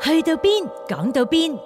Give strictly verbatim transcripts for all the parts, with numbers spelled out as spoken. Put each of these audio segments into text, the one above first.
去到邊講到邊。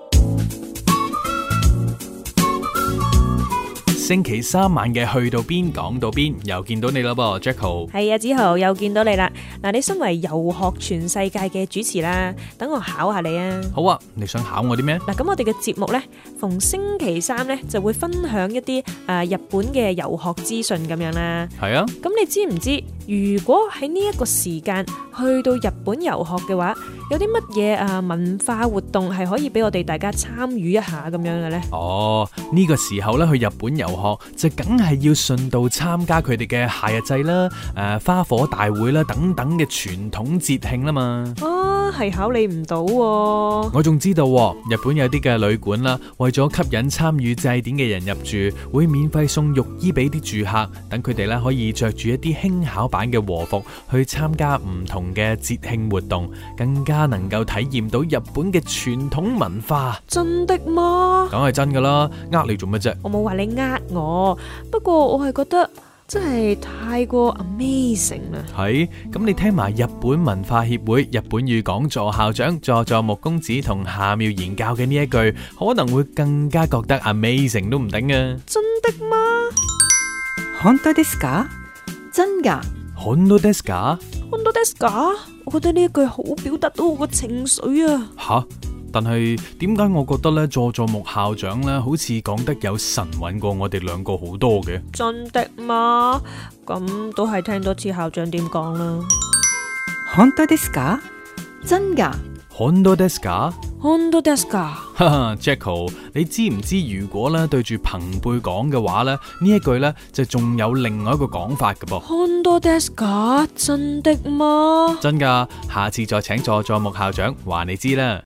星期三晚嘅去到邊講到邊，又見到你啦噃 Jacko。 係啊，子豪又見到你啦。嗱，你身為遊學全世界嘅主持啦，等我考下你啊。 好啊，你想考我啲咩？ 嗱，咁我哋嘅節目呢，逢星期三呢就會分享一啲誒、呃、日本嘅遊學資訊咁樣啦。 係啊。 咁你知唔知如果喺呢一個時間去到日本遊學嘅話，有啲乜嘢誒文化活動係可以俾我哋大家參與一下咁樣嘅呢？ 哦，呢、這個時候咧去日本遊學就梗係要順道參加佢哋嘅夏日祭啦、誒、呃、花火大會啦等等嘅傳統節慶啦嘛。 啊，係考你唔到喎。 我仲知道、哦、日本有啲嘅旅館啦，為咗吸引參與祭典嘅人入住，會免費送浴衣俾啲住客，等佢哋咧可以着住一啲輕巧版嘅和服去參加唔同嘅節慶活動，更加能夠體驗到日本嘅傳統文化。 真的嗎？ 梗係真噶啦，呃你做乜啫？ 我冇話你呃我，不過我係覺得真係太過 amazing 啦。 係，咁你聽埋日本文化協會日本語講座校長佐佐木公子同夏妙賢教嘅呢一句，可能會更加覺得 amazing 都唔定啊！ 真的嗎？ 本當ですか？真噶？ 本當ですか？ 本當ですか？我覺得呢一句好表達到我個情緒啊！ 吓，但係點解我覺得咧佐佐木校長咧好似講得有神韻過我哋兩個好多嘅？ 真的嗎？咁都係聽多次校長點講啦。 本當ですか？真噶？ 本當ですか？ 本當ですか？ 哈哈 Jacko， 你知唔知如果咧對住朋輩講嘅話咧，呢一句咧就仲有另外一個講法嘅噃。 本當ですか？真的嗎？ 真噶，下次再請佐佐木校長話你知啦。